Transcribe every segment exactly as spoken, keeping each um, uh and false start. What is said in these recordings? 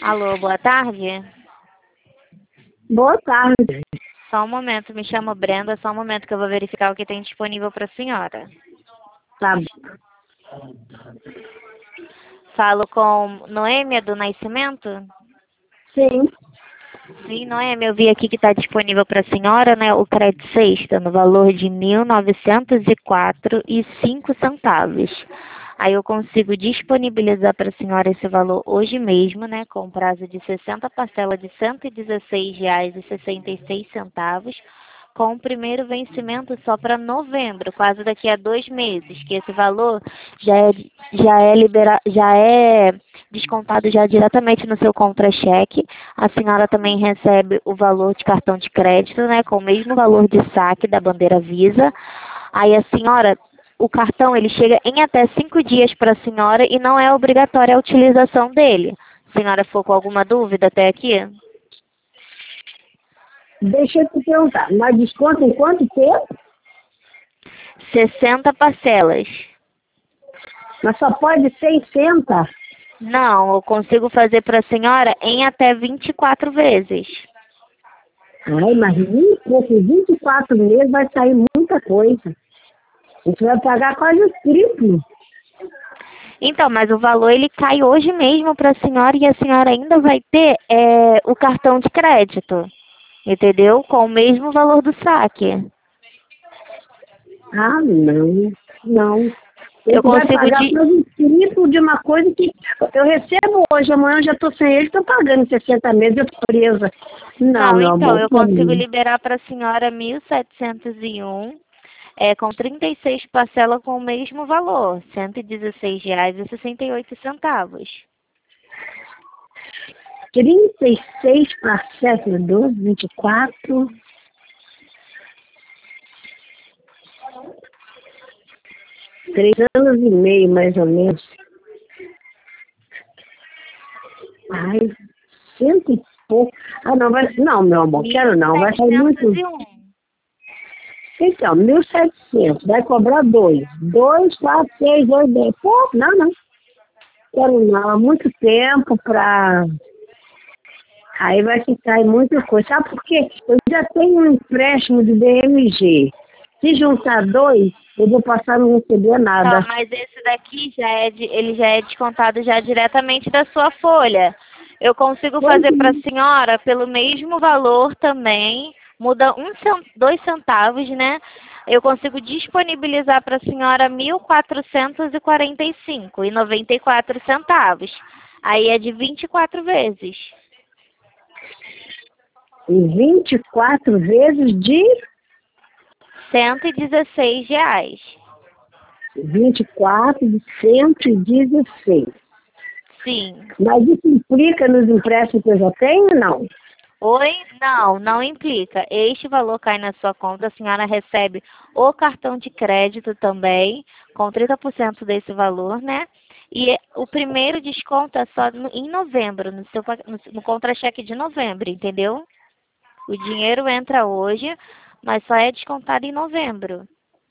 Alô, boa tarde. Boa tarde. Só um momento, me chamo Brenda, só um momento que eu vou verificar o que tem disponível para a senhora. Tá. Falo com Noêmia do Nascimento? Sim. Sim, Noêmia, eu vi aqui que está disponível para a senhora, né, o crédito sexta, no valor de mil novecentos e quatro reais e cinco centavos. Aí eu consigo disponibilizar para a senhora esse valor hoje mesmo, né, com prazo de sessenta parcelas de cento e dezesseis reais e sessenta e seis centavos, com o primeiro vencimento só para novembro, quase daqui a dois meses, que esse valor já é, já é, libera, já é descontado já diretamente no seu contra-cheque. A senhora também recebe o valor de cartão de crédito, né, com o mesmo valor de saque da bandeira Visa. Aí a senhora, o cartão ele chega em até cinco dias para a senhora e não é obrigatória a utilização dele. A senhora ficou com alguma dúvida até aqui? Deixa eu te perguntar, mas desconto em quanto tempo? sessenta parcelas. Mas só pode seiscentos? Não, eu consigo fazer para a senhora em até vinte e quatro vezes. Ai, mas com vinte e quatro meses vai sair muita coisa. Você vai pagar quase o triplo. Então, mas o valor ele cai hoje mesmo para a senhora e a senhora ainda vai ter é, o cartão de crédito, entendeu? Com o mesmo valor do saque. Ah, não. Não. Eu Você vai consigo pagar de... quase o triplo de uma coisa que eu recebo hoje, amanhã eu já estou sem ele, estou pagando sessenta meses, eu estou presa. Não, Não, meu então, amor, eu pra consigo mim. liberar para a senhora mil setecentos e um, é, com trinta e seis parcelas com o mesmo valor, cento e dezesseis reais e sessenta e oito centavos. trinta e seis parcelas, doze, vinte e quatro. Três anos e meio, mais ou menos. Ai, cento e pouco. Ah, não, vai. Não, meu amor, quero não. Vai sair muito. mil setecentos e um. Então, mil e setecentos. Vai cobrar dois. Dois, quatro, seis, oito, dez. Pô, não, não. Quero não. Há muito tempo pra. Aí vai ficar aí muita coisa. Sabe por quê? Eu já tenho um empréstimo de D M G. Se juntar dois, eu vou passar a não receber Tá, nada. mas esse daqui já é de, ele já é descontado já diretamente da sua folha. Eu consigo fazer para a senhora pelo mesmo valor também, muda um, cen- dois centavos, né? Eu consigo disponibilizar para a senhora mil quatrocentos e quarenta e cinco e noventa e quatro centavos. Aí é de vinte e quatro vezes. E vinte e quatro vezes de cento e dezesseis reais. vinte e quatro de cento e dezesseis. Sim. Mas isso implica nos empréstimos que eu já tenho, não? Oi? Não, não implica. Este valor cai na sua conta, a senhora recebe o cartão de crédito também, com trinta por cento desse valor, né? E o primeiro desconto é só no- em novembro, no, seu, pa- no, no contra-cheque de novembro, entendeu? O dinheiro entra hoje, mas só é descontado em novembro.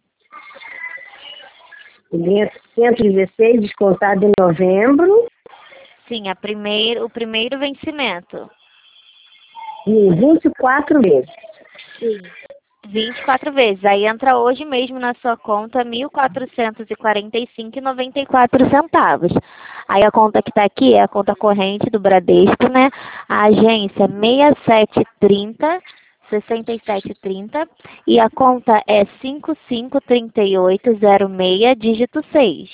cento e dezesseis descontado em novembro Sim, a primeiro, o primeiro vencimento. e vinte e quatro meses. Sim. vinte e quatro vezes. Aí entra hoje mesmo na sua conta mil quatrocentos e quarenta e cinco reais e noventa e quatro centavos. Aí a conta que está aqui é a conta corrente do Bradesco, né? A agência seis sete três zero, sessenta e sete trinta e a conta é cinco cinco três oito zero seis, dígito seis.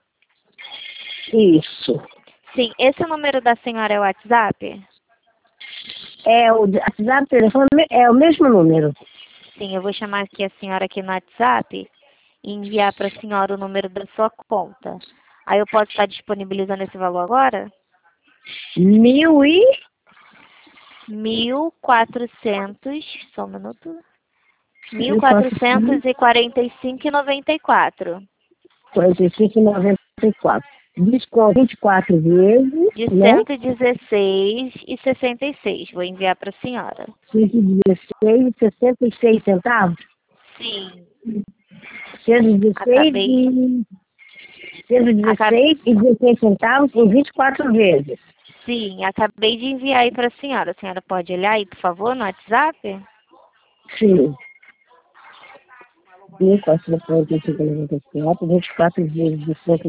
Isso. Sim, esse número da senhora é o WhatsApp? É o WhatsApp, telefone, é o mesmo número. Sim, eu vou chamar aqui a senhora aqui no WhatsApp e enviar para a senhora o número da sua conta. Aí eu posso estar disponibilizando esse valor agora? Mil e... Mil quatrocentos, só um minuto. Mil Eu faço quatrocentos e quarenta e cinco e noventa e quatro. quarenta e cinco e noventa e quatro. Desconto vinte e quatro vezes, De né? cento e dezesseis e sessenta e seis. Vou enviar para a senhora. cento e dezesseis e sessenta e seis centavos. Sim. cento e dezesseis Acabei. e... Peso dezesseis e dezesseis centavos em vinte e quatro vezes. Sim, acabei de enviar aí para a senhora. A senhora pode olhar aí, por favor, no WhatsApp? Sim. mil quatrocentos e quarenta e cinco vírgula noventa e quatro, vinte e quatro vezes de cento